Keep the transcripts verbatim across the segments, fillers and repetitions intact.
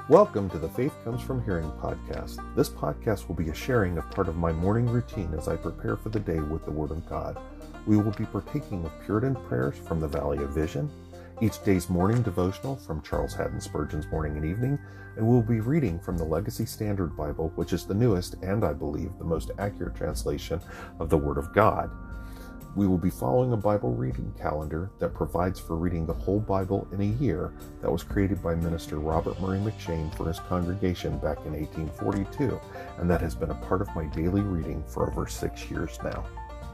Welcome to the Faith Comes From Hearing podcast. This podcast will be a sharing of part of my morning routine as I prepare for the day with the Word of God. We will be partaking of Puritan prayers from the Valley of Vision, each day's morning devotional from Charles Haddon Spurgeon's Morning and Evening, and we'll be reading from the Legacy Standard Bible, which is the newest and, I believe, the most accurate translation of the Word of God. We will be following a Bible reading calendar that provides for reading the whole Bible in a year that was created by Minister Robert Murray McShane for his congregation back in eighteen forty-two, and that has been a part of my daily reading for over six years now.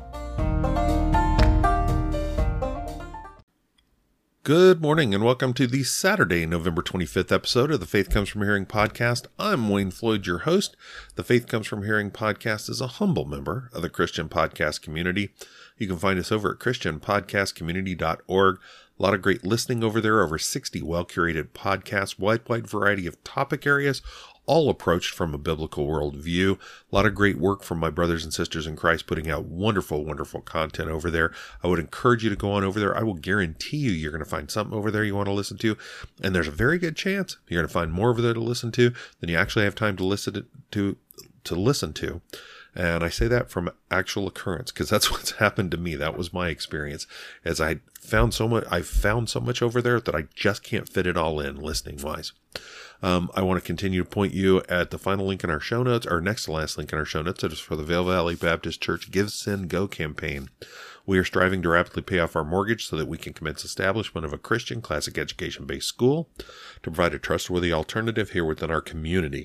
Good morning and welcome to the Saturday, November twenty-fifth episode of the Faith Comes From Hearing podcast. I'm Wayne Floyd, your host. The Faith Comes From Hearing podcast is a humble member of the Christian podcast community. You can find us over at christian podcast community dot org. A lot of great listening over there, over sixty well-curated podcasts, wide, wide variety of topic areas, all approached from a biblical worldview. A lot of great work from my brothers and sisters in Christ putting out wonderful, wonderful content over there. I would encourage you to go on over there. I will guarantee you you're going to find something over there you want to listen to. And there's a very good chance you're going to find more over there to listen to than you actually have time to listen to, to listen to. And I say that from actual occurrence because that's what's happened to me. That was my experience as I found so much, I've found so much over there that I just can't fit it all in listening wise. Um, I want to continue to point you at the final link in our show notes, or next to last link in our show notes. It is for the Vail Valley Baptist Church Give, Send, Go campaign. We are striving to rapidly pay off our mortgage so that we can commence establishment of a Christian classic education-based school to provide a trustworthy alternative here within our community.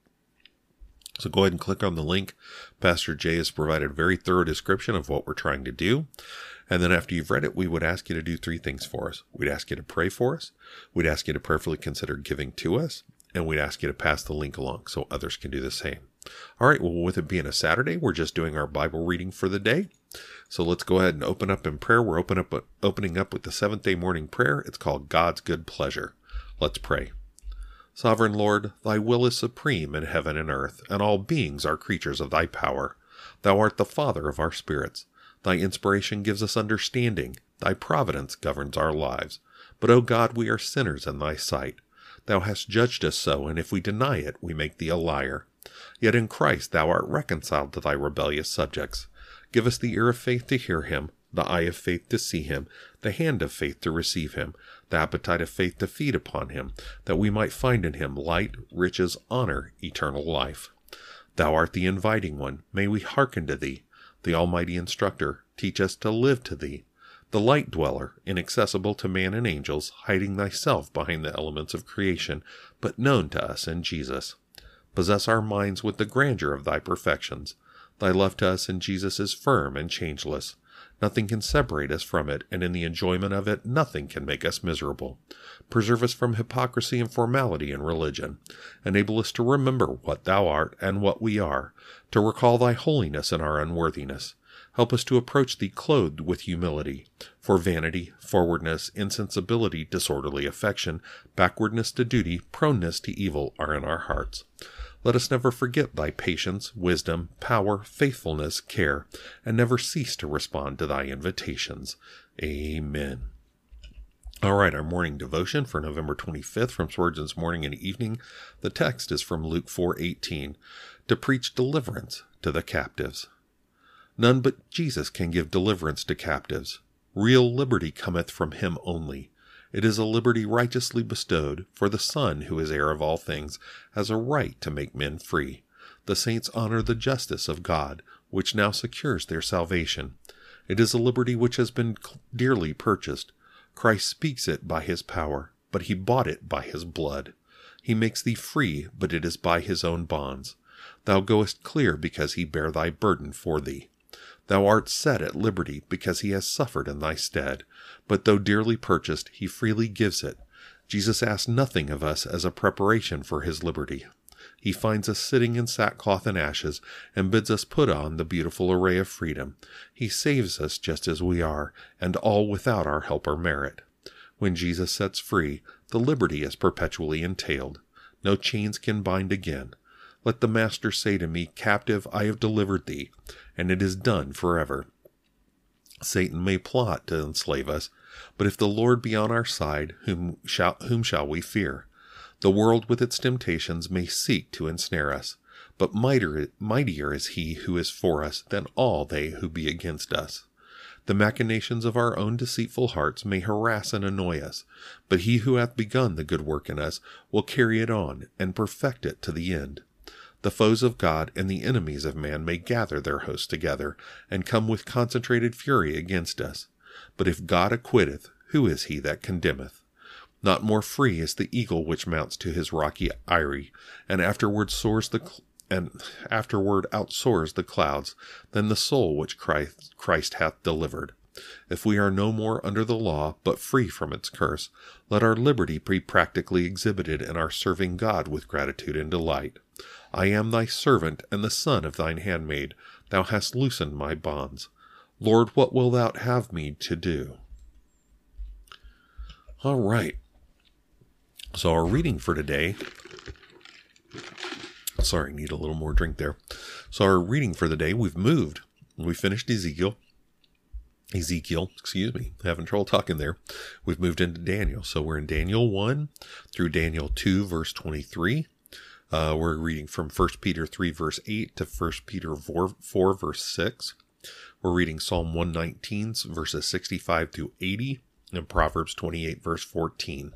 So go ahead and click on the link. Pastor Jay has provided a very thorough description of what we're trying to do. And then after you've read it, we would ask you to do three things for us. We'd ask you to pray for us. We'd ask you to prayerfully consider giving to us. And we'd ask you to pass the link along so others can do the same. All right, well, with it being a Saturday, we're just doing our Bible reading for the day. So let's go ahead and open up in prayer. We're open up, opening up with the seventh day morning prayer. It's called God's Good Pleasure. Let's pray. Sovereign Lord, thy will is supreme in heaven and earth, and all beings are creatures of thy power. Thou art the Father of our spirits. Thy inspiration gives us understanding. Thy providence governs our lives. But, O God, we are sinners in thy sight. Thou hast judged us so, and if we deny it, we make thee a liar. Yet in Christ thou art reconciled to thy rebellious subjects. Give us the ear of faith to hear him, the eye of faith to see him, the hand of faith to receive him, the appetite of faith to feed upon him, that we might find in him light, riches, honor, eternal life. Thou art the inviting one. May we hearken to thee. The almighty instructor, teach us to live to thee. The light dweller, inaccessible to man and angels, hiding thyself behind the elements of creation, but known to us in Jesus. Possess our minds with the grandeur of thy perfections. Thy love to us in Jesus is firm and changeless. Nothing can separate us from it, and in the enjoyment of it, nothing can make us miserable. Preserve us from hypocrisy and formality in religion. Enable us to remember what thou art and what we are, to recall thy holiness in our unworthiness. Help us to approach thee clothed with humility, for vanity, forwardness, insensibility, disorderly affection, backwardness to duty, proneness to evil are in our hearts. Let us never forget thy patience, wisdom, power, faithfulness, care, and never cease to respond to thy invitations. Amen. All right, our morning devotion for November twenty-fifth from Spurgeon's Morning and Evening. The text is from Luke four eighteen, to preach deliverance to the captives. None but Jesus can give deliverance to captives. Real liberty cometh from him only. It is a liberty righteously bestowed, for the Son, who is heir of all things, has a right to make men free. The saints honor the justice of God, which now secures their salvation. It is a liberty which has been dearly purchased. Christ speaks it by his power, but he bought it by his blood. He makes thee free, but it is by his own bonds. Thou goest clear because he bare thy burden for thee. Thou art set at liberty because he has suffered in thy stead. But though dearly purchased, he freely gives it. Jesus asks nothing of us as a preparation for his liberty. He finds us sitting in sackcloth and ashes and bids us put on the beautiful array of freedom. He saves us just as we are, and all without our help or merit. When Jesus sets free, the liberty is perpetually entailed. No chains can bind again. Let the Master say to me, Captive, I have delivered thee, and it is done forever. Satan may plot to enslave us, but if the Lord be on our side, whom shall, whom shall we fear? The world with its temptations may seek to ensnare us, but mightier, mightier is he who is for us than all they who be against us. The machinations of our own deceitful hearts may harass and annoy us, but he who hath begun the good work in us will carry it on and perfect it to the end. The foes of God and the enemies of man may gather their hosts together, and come with concentrated fury against us. But if God acquitteth, who is he that condemneth? Not more free is the eagle which mounts to his rocky eyrie, and afterward soars the cl- and afterward outsoars the clouds, than the soul which Christ, Christ hath delivered. If we are no more under the law, but free from its curse, let our liberty be practically exhibited in our serving God with gratitude and delight. I am thy servant and the son of thine handmaid. Thou hast loosened my bonds. Lord, what wilt thou have me to do? All right. So our reading for today, sorry, need a little more drink there. So our reading for the day, we've moved. We finished Ezekiel. Ezekiel, excuse me, having trouble talking there. We've moved into Daniel. So we're in Daniel one through Daniel two, verse twenty-three. Uh, we're reading from First Peter three, verse eight to First Peter four, four, verse six. We're reading Psalm one nineteen, verses sixty-five through eighty, and Proverbs twenty-eight, verse fourteen.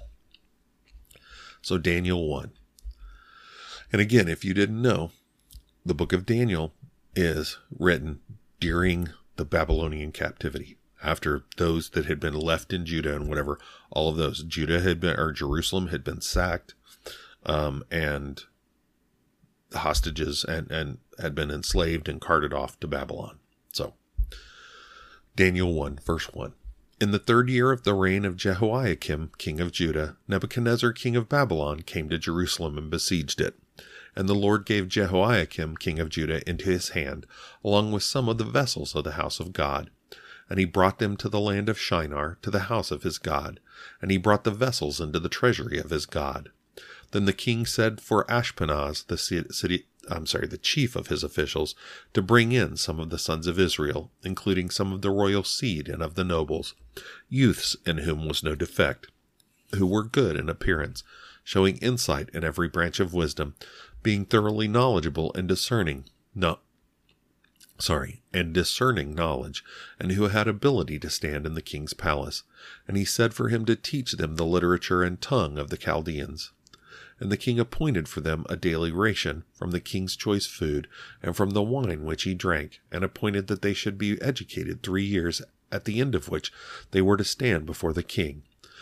So Daniel one. And again, if you didn't know, the book of Daniel is written during the Babylonian captivity. After those that had been left in Judah and whatever, all of those, Judah had been, or Jerusalem had been sacked, um, and the hostages and, and had been enslaved and carted off to Babylon. So, Daniel one, verse one. In the third year of the reign of Jehoiakim, king of Judah, Nebuchadnezzar, king of Babylon, came to Jerusalem and besieged it. And the Lord gave Jehoiakim, king of Judah, into his hand, along with some of the vessels of the house of God. And he brought them to the land of Shinar, to the house of his God. And he brought the vessels into the treasury of his God. Then the king said for Ashpenaz, the city, I'm sorry, the chief of his officials, to bring in some of the sons of Israel, including some of the royal seed and of the nobles, youths in whom was no defect, who were good in appearance, showing insight in every branch of wisdom, being thoroughly knowledgeable and discerning, no, sorry, and discerning knowledge, and who had ability to stand in the king's palace. And he said for him to teach them the literature and tongue of the Chaldeans. And the king appointed for them a daily ration from the king's choice food and from the wine which he drank, and appointed that they should be educated three years, at the end of which they were to stand before the king.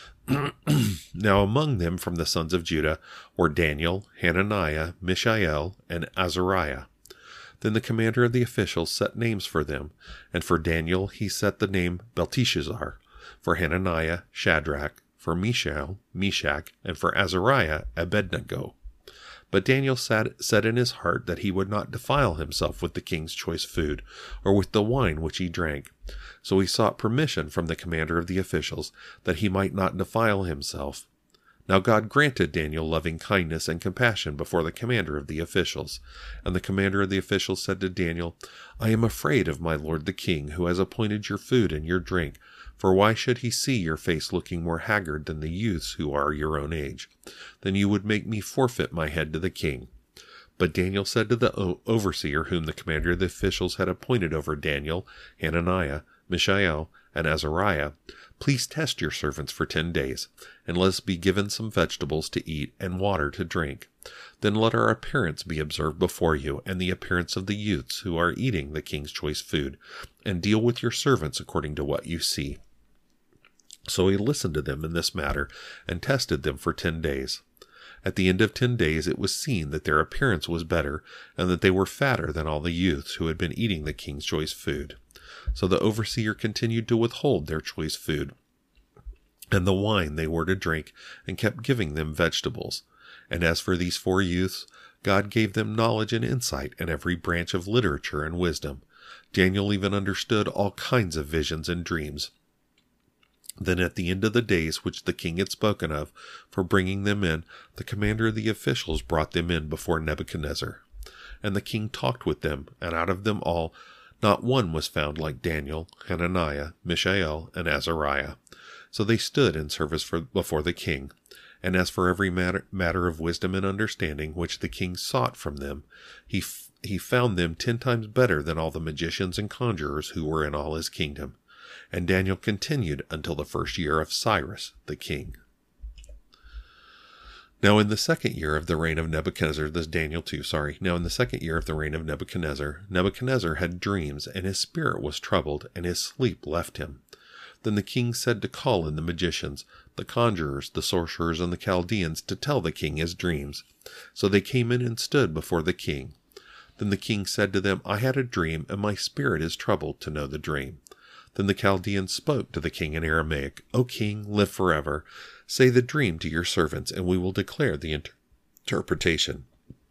Now among them from the sons of Judah were Daniel, Hananiah, Mishael, and Azariah. Then the commander of the officials set names for them, and for Daniel he set the name Belteshazzar, for Hananiah, Shadrach, for Mishael, Meshach, and for Azariah, Abednego. But Daniel sat, said in his heart that he would not defile himself with the king's choice food, or with the wine which he drank. So he sought permission from the commander of the officials, that he might not defile himself. Now God granted Daniel loving kindness and compassion before the commander of the officials. And the commander of the officials said to Daniel, I am afraid of my lord the king, who has appointed your food and your drink. For why should he see your face looking more haggard than the youths who are your own age? Then you would make me forfeit my head to the king. But Daniel said to the overseer whom the commander of the officials had appointed over Daniel, Hananiah, Mishael, and Azariah, Please test your servants for ten days, and let us be given some vegetables to eat and water to drink. Then let our appearance be observed before you, and the appearance of the youths who are eating the king's choice food, and deal with your servants according to what you see. So he listened to them in this matter, and tested them for ten days. At the end of ten days it was seen that their appearance was better, and that they were fatter than all the youths who had been eating the king's choice food. So the overseer continued to withhold their choice food, and the wine they were to drink, and kept giving them vegetables. And as for these four youths, God gave them knowledge and insight in every branch of literature and wisdom. Daniel even understood all kinds of visions and dreams. Then at the end of the days which the king had spoken of for bringing them in, the commander of the officials brought them in before Nebuchadnezzar. And the king talked with them, and out of them all not one was found like Daniel, Hananiah, Mishael, and Azariah. So they stood in service for, before the king. And as for every matter, matter of wisdom and understanding which the king sought from them, he f- he found them ten times better than all the magicians and conjurers who were in all his kingdom. And Daniel continued until the first year of Cyrus the king. Now in the second year of the reign of Nebuchadnezzar, this Daniel two, sorry. Now in the second year of the reign of Nebuchadnezzar, Nebuchadnezzar had dreams, and his spirit was troubled, and his sleep left him. Then the king said to call in the magicians, the conjurers, the sorcerers, and the Chaldeans to tell the king his dreams. So they came in and stood before the king. Then the king said to them, I had a dream, and my spirit is troubled to know the dream. Then the Chaldeans spoke to the king in Aramaic, O king, live forever. Say the dream to your servants, and we will declare the inter- interpretation.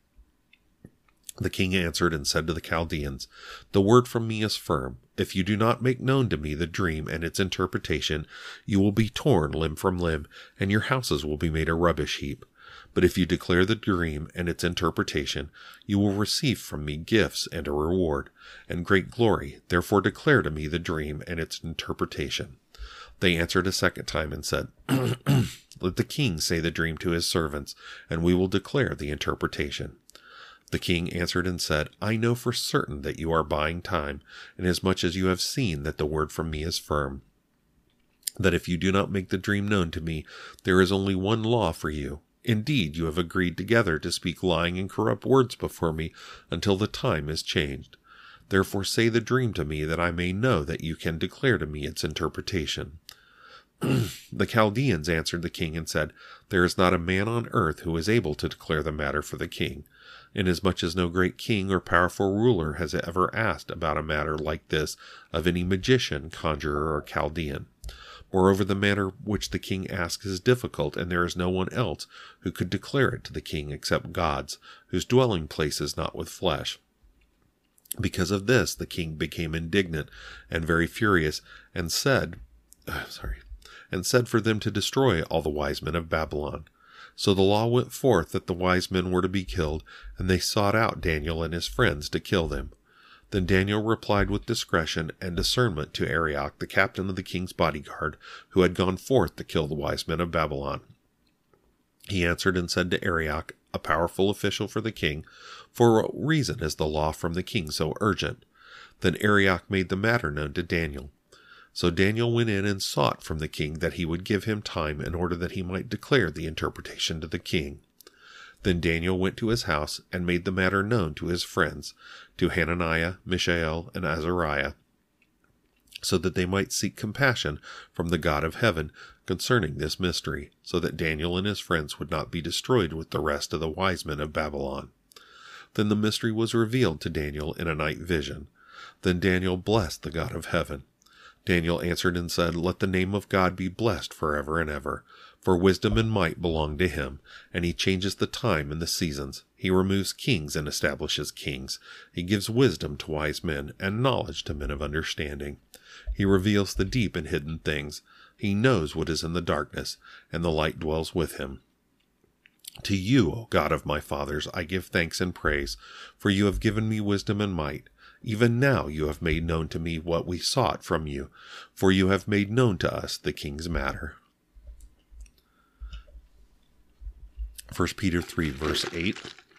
The king answered and said to the Chaldeans, The word from me is firm. If you do not make known to me the dream and its interpretation, you will be torn limb from limb, and your houses will be made a rubbish heap. But if you declare the dream and its interpretation, you will receive from me gifts and a reward, and great glory. Therefore declare to me the dream and its interpretation. They answered a second time and said, Let the king say the dream to his servants, and we will declare the interpretation. The king answered and said, I know for certain that you are buying time, inasmuch as you have seen that the word from me is firm. That if you do not make the dream known to me, there is only one law for you. Indeed, you have agreed together to speak lying and corrupt words before me until the time is changed. Therefore say the dream to me, that I may know that you can declare to me its interpretation. The Chaldeans answered the king and said, There is not a man on earth who is able to declare the matter for the king, inasmuch as no great king or powerful ruler has ever asked about a matter like this of any magician, conjurer, or Chaldean. Moreover, the matter which the king asks is difficult, and there is no one else who could declare it to the king except God's, whose dwelling place is not with flesh. Because of this, the king became indignant and very furious, and said, uh, sorry, and said for them to destroy all the wise men of Babylon. So the law went forth that the wise men were to be killed, and they sought out Daniel and his friends to kill them. Then Daniel replied with discretion and discernment to Arioch, the captain of the king's bodyguard, who had gone forth to kill the wise men of Babylon. He answered and said to Arioch, a powerful official for the king, For what reason is the law from the king so urgent? Then Arioch made the matter known to Daniel. So Daniel went in and sought from the king that he would give him time in order that he might declare the interpretation to the king. Then Daniel went to his house and made the matter known to his friends, to Hananiah, Mishael, and Azariah, so that they might seek compassion from the God of heaven concerning this mystery, so that Daniel and his friends would not be destroyed with the rest of the wise men of Babylon. Then the mystery was revealed to Daniel in a night vision. Then Daniel blessed the God of heaven. Daniel answered and said, Let the name of God be blessed forever and ever, for wisdom and might belong to him, and he changes the time and the seasons. He removes kings and establishes kings. He gives wisdom to wise men, and knowledge to men of understanding. He reveals the deep and hidden things. He knows what is in the darkness, and the light dwells with him. To you, O God of my fathers, I give thanks and praise, for you have given me wisdom and might. Even now you have made known to me what we sought from you, for you have made known to us the king's matter. First Peter three, verse eight.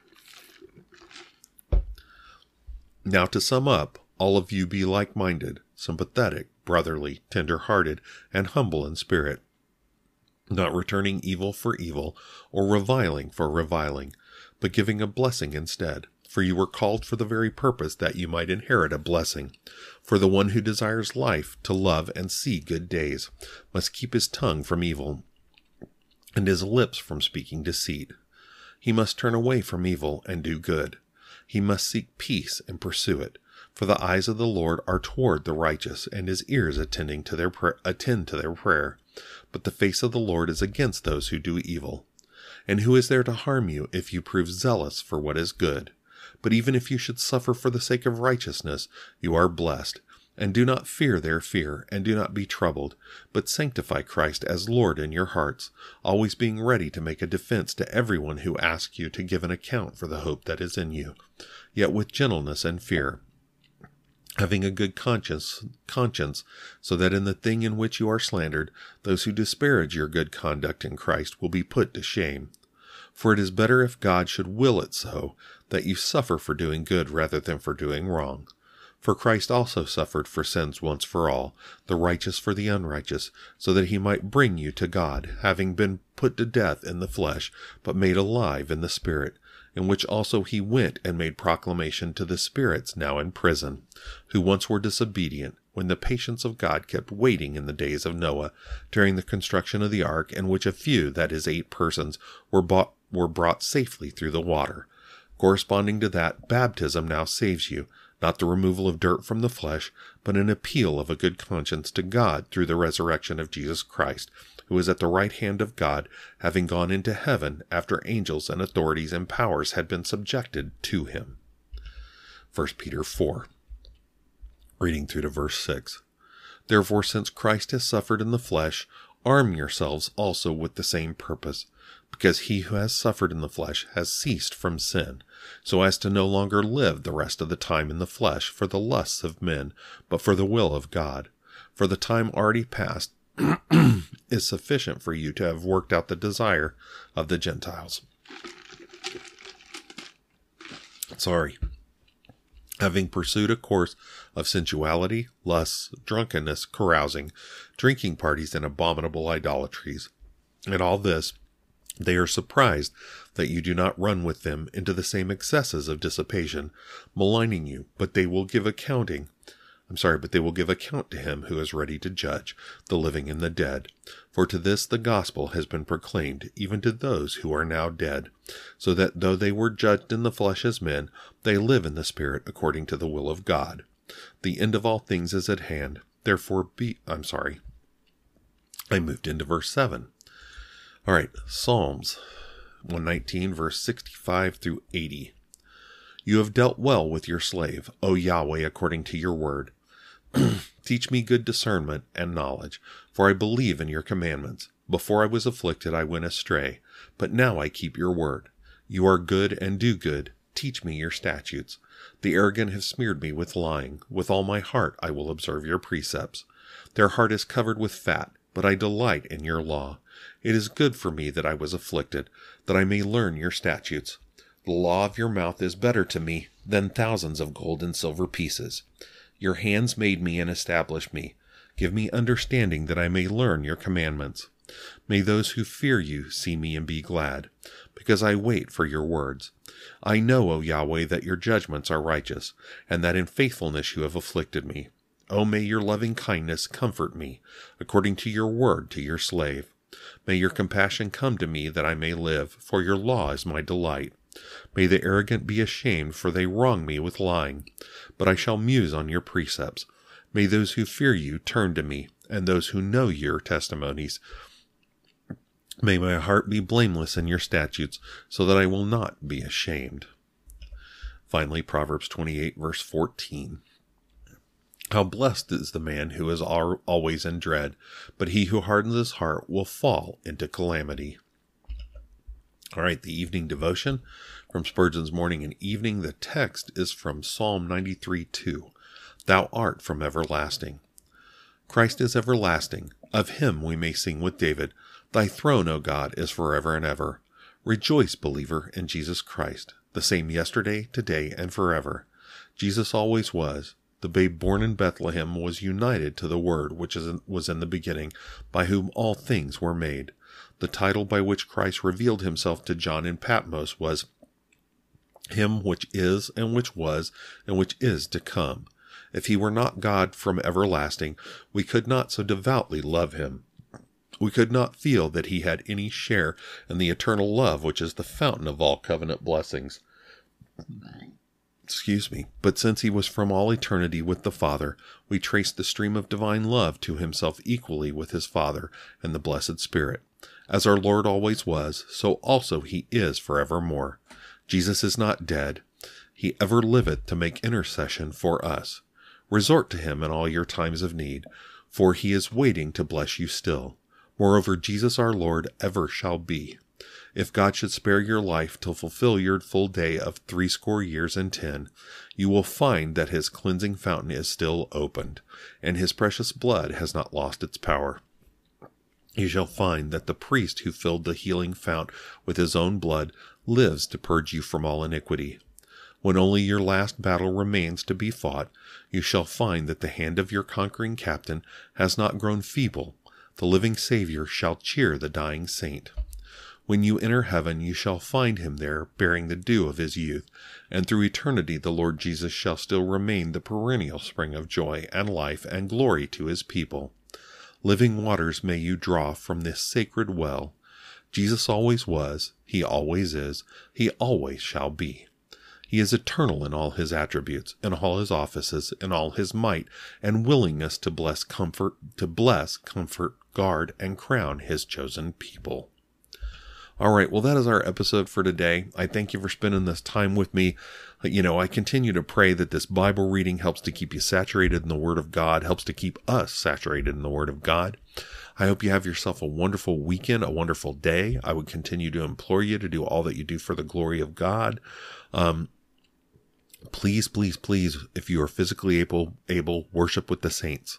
Now to sum up, all of you be like-minded, sympathetic, brotherly, tender-hearted, and humble in spirit, not returning evil for evil, or reviling for reviling, but giving a blessing instead. For you were called for the very purpose that you might inherit a blessing. For the one who desires life, to love and see good days, must keep his tongue from evil, and his lips from speaking deceit. He must turn away from evil and do good. He must seek peace and pursue it. For the eyes of the Lord are toward the righteous, and his ears attending to their pra- attend to their prayer. But the face of the Lord is against those who do evil. And who is there to harm you if you prove zealous for what is good? But even if you should suffer for the sake of righteousness, you are blessed. And do not fear their fear, and do not be troubled, but sanctify Christ as Lord in your hearts, always being ready to make a defense to everyone who asks you to give an account for the hope that is in you, yet with gentleness and fear. having a good conscience, conscience, so that in the thing in which you are slandered, those who disparage your good conduct in Christ will be put to shame. For it is better if God should will it so, that you suffer for doing good rather than for doing wrong. For Christ also suffered for sins once for all, the righteous for the unrighteous, so that he might bring you to God, having been put to death in the flesh, but made alive in the Spirit, in which also he went and made proclamation to the spirits now in prison, who once were disobedient, when the patience of God kept waiting in the days of Noah, during the construction of the ark, in which a few, that is, eight persons, were bought, were brought safely through the water. Corresponding to that, baptism now saves you, not the removal of dirt from the flesh, but an appeal of a good conscience to God through the resurrection of Jesus Christ, who is at the right hand of God, having gone into heaven after angels and authorities and powers had been subjected to him. First Peter four, reading through to verse six. Therefore, since Christ has suffered in the flesh, arm yourselves also with the same purpose, because he who has suffered in the flesh has ceased from sin, so as to no longer live the rest of the time in the flesh for the lusts of men, but for the will of God. For the time already past is sufficient for you to have worked out the desire of the Gentiles. Sorry. Having pursued a course of sensuality, lusts, drunkenness, carousing, drinking parties, and abominable idolatries. And all this, they are surprised that you do not run with them into the same excesses of dissipation, maligning you, but they will give accounting. I'm sorry, but they will give account to him who is ready to judge the living and the dead. For to this the gospel has been proclaimed, even to those who are now dead, so that though they were judged in the flesh as men, they live in the Spirit according to the will of God. The end of all things is at hand. Therefore be, I'm sorry, I moved into verse seven. All right, Psalms one nineteen, verse sixty-five through eighty. You have dealt well with your slave, O Yahweh, according to your word. Teach me good discernment and knowledge, for I believe in your commandments. Before I was afflicted, I went astray, but now I keep your word. You are good and do good. Teach me your statutes. The arrogant have smeared me with lying. With all my heart I will observe your precepts. Their heart is covered with fat, but I delight in your law. It is good for me that I was afflicted, that I may learn your statutes. The law of your mouth is better to me than thousands of gold and silver pieces. Your hands made me and established me. Give me understanding that I may learn your commandments. May those who fear you see me and be glad, because I wait for your words. I know, O Yahweh, that your judgments are righteous, and that in faithfulness you have afflicted me. O may your loving kindness comfort me, according to your word to your slave. May your compassion come to me that I may live, for your law is my delight. May the arrogant be ashamed, for they wrong me with lying. But I shall muse on your precepts. May those who fear you turn to me, and those who know your testimonies. May my heart be blameless in your statutes, so that I will not be ashamed. Finally, Proverbs twenty-eight, verse fourteen. How blessed is the man who is always in dread, but he who hardens his heart will fall into calamity. All right, the evening devotion from Spurgeon's Morning and Evening. The text is from Psalm ninety-three, two. Thou art from everlasting. Christ is everlasting. Of him we may sing with David. Thy throne, O God, is forever and ever. Rejoice, believer, in Jesus Christ, the same yesterday, today, and forever. Jesus always was. The babe born in Bethlehem was united to the Word which is in, was in the beginning, by whom all things were made. The title by which Christ revealed himself to John in Patmos was Him which is, and which was, and which is to come. If he were not God from everlasting, we could not so devoutly love him. We could not feel that he had any share in the eternal love which is the fountain of all covenant blessings. Excuse me. But since he was from all eternity with the Father, we trace the stream of divine love to himself equally with his Father and the blessed Spirit. As our Lord always was, so also he is forevermore. Jesus is not dead. He ever liveth to make intercession for us. Resort to him in all your times of need, for he is waiting to bless you still. Moreover, Jesus our Lord ever shall be. If God should spare your life to fulfill your full day of threescore years and ten, you will find that his cleansing fountain is still opened, and his precious blood has not lost its power. You shall find that the priest who filled the healing fount with his own blood lives to purge you from all iniquity. When only your last battle remains to be fought, you shall find that the hand of your conquering captain has not grown feeble. The living Savior shall cheer the dying saint. When you enter heaven, you shall find him there, bearing the dew of his youth, and through eternity the Lord Jesus shall still remain the perennial spring of joy and life and glory to his people. Living waters may you draw from this sacred well. Jesus always was, he always is, he always shall be. He is eternal in all his attributes, in all his offices, in all his might and willingness to bless, comfort, to bless, comfort, guard, and crown his chosen people. All right, well, that is our episode for today. I thank you for spending this time with me. You know, I continue to pray that this Bible reading helps to keep you saturated in the Word of God, helps to keep us saturated in the Word of God. I hope you have yourself a wonderful weekend, a wonderful day. I would continue to implore you to do all that you do for the glory of God. Um, please, please, please, if you are physically able, able, worship with the saints.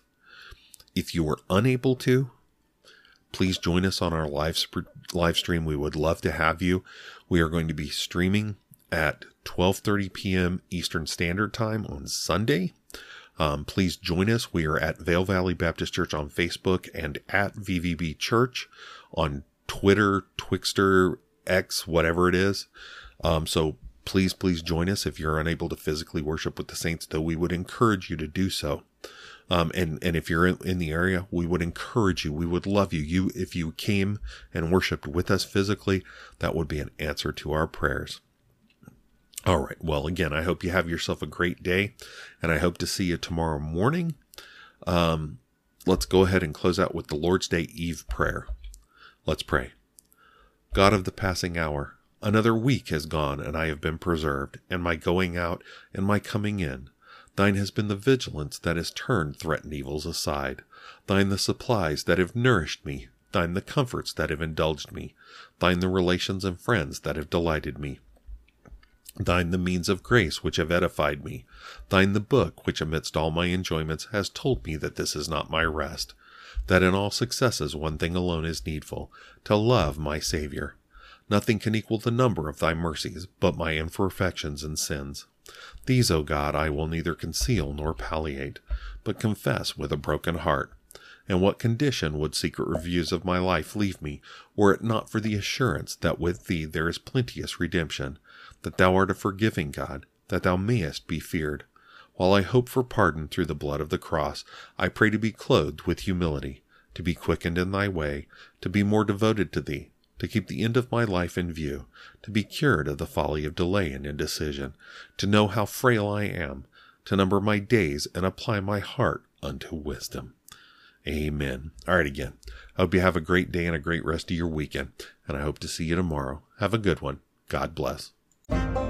If you are unable to, please join us on our live, sp- live stream. We would love to have you. We are going to be streaming at twelve thirty p.m. Eastern Standard Time on Sunday. Um, please join us. We are at Vale Valley Baptist Church on Facebook and at V V B Church on Twitter, Twixter, X, whatever it is. Um, so please, please join us if you're unable to physically worship with the saints, though we would encourage you to do so. Um, and, and if you're in, in the area, we would encourage you. We would love you. You, if you came and worshiped with us physically, that would be an answer to our prayers. All right. Well, again, I hope you have yourself a great day, and I hope to see you tomorrow morning. Um, let's go ahead and close out with the Lord's Day Eve prayer. Let's pray. God of the passing hour, another week has gone, and I have been preserved, and my going out and my coming in. Thine has been the vigilance that has turned threatened evils aside. Thine the supplies that have nourished me. Thine the comforts that have indulged me. Thine the relations and friends that have delighted me. Thine the means of grace which have edified me. Thine the book which amidst all my enjoyments has told me that this is not my rest. That in all successes one thing alone is needful, to love my Savior. Nothing can equal the number of thy mercies but my imperfections and sins. These, O God, I will neither conceal nor palliate, but confess with a broken heart. And what condition would secret reviews of my life leave me, were it not for the assurance that with thee there is plenteous redemption, that thou art a forgiving God, that thou mayest be feared. While I hope for pardon through the blood of the cross, I pray to be clothed with humility, to be quickened in thy way, to be more devoted to thee, to keep the end of my life in view, to be cured of the folly of delay and indecision, to know how frail I am, to number my days and apply my heart unto wisdom. Amen. All right, again, I hope you have a great day and a great rest of your weekend, and I hope to see you tomorrow. Have a good one. God bless.